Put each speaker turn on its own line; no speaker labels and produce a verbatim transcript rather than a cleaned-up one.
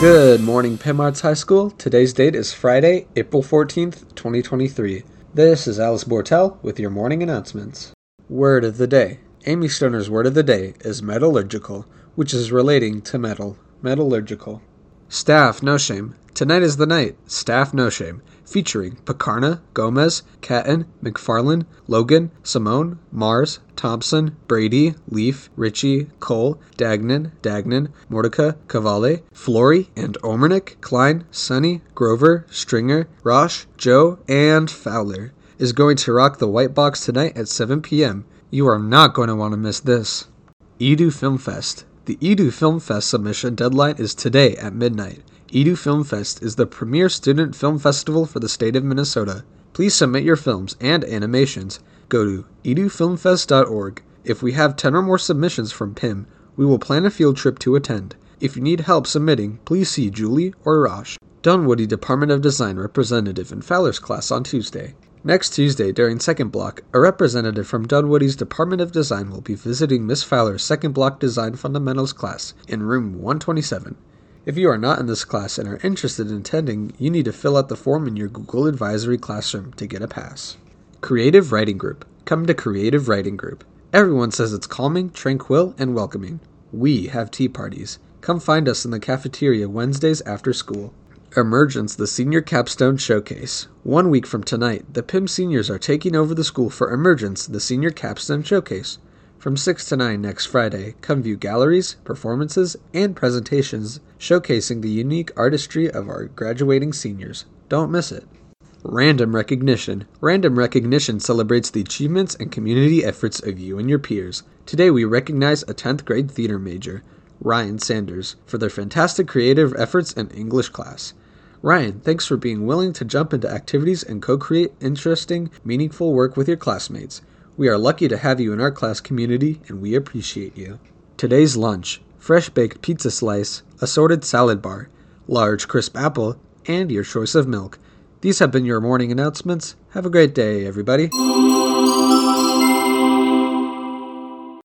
Good morning, Pim Arts High School. Today's date is Friday, April fourteenth, twenty twenty-three. This is Alice Bortel with your morning announcements. Word of the day. Amy Stoner's word of the day is metallurgical, which is relating to metal. Metallurgical. Staff No Shame. Tonight is the night. Staff No Shame. Featuring Picarna, Gomez, Catton, McFarlane, Logan, Simone, Mars, Thompson, Brady, Leaf, Ritchie, Cole, Dagnan, Dagnan, Mordecai, Cavalli, Flory, and Omernick, Klein, Sonny, Grover, Stringer, Rosh, Joe, and Fowler is going to rock the White Box tonight at seven p.m. You are not going to want to miss this. Edu Film Fest. The Edu Film Fest submission deadline is today at midnight. Edu Film Fest is the premier student film festival for the state of Minnesota. Please submit your films and animations. Go to edu film fest dot org. If we have ten or more submissions from P I M, we will plan a field trip to attend. If you need help submitting, please see Julie or Rosh. Dunwoody Department of Design representative in Fowler's class on Tuesday. Next Tuesday, during second block, a representative from Dunwoody's Department of Design will be visiting Miss Fowler's second block Design Fundamentals class in room one twenty-seven. If you are not in this class and are interested in attending, you need to fill out the form in your Google Advisory Classroom to get a pass. Creative Writing Group. Come to Creative Writing Group. Everyone says it's calming, tranquil, and welcoming. We have tea parties. Come find us in the cafeteria Wednesdays after school. Emergence, the Senior Capstone Showcase. One week from tonight, the P I M seniors are taking over the school for Emergence, the Senior Capstone Showcase. From six to nine next Friday, come view galleries, performances, and presentations showcasing the unique artistry of our graduating seniors. Don't miss it. Random Recognition. Random Recognition celebrates the achievements and community efforts of you and your peers. Today we recognize a tenth grade theater major, Ryan Sanders, for their fantastic creative efforts in English class. Ryan, thanks for being willing to jump into activities and co-create interesting, meaningful work with your classmates. We are lucky to have you in our class community, and we appreciate you. Today's lunch: fresh baked pizza slice, assorted salad bar, large crisp apple, and your choice of milk. These have been your morning announcements. Have a great day, everybody.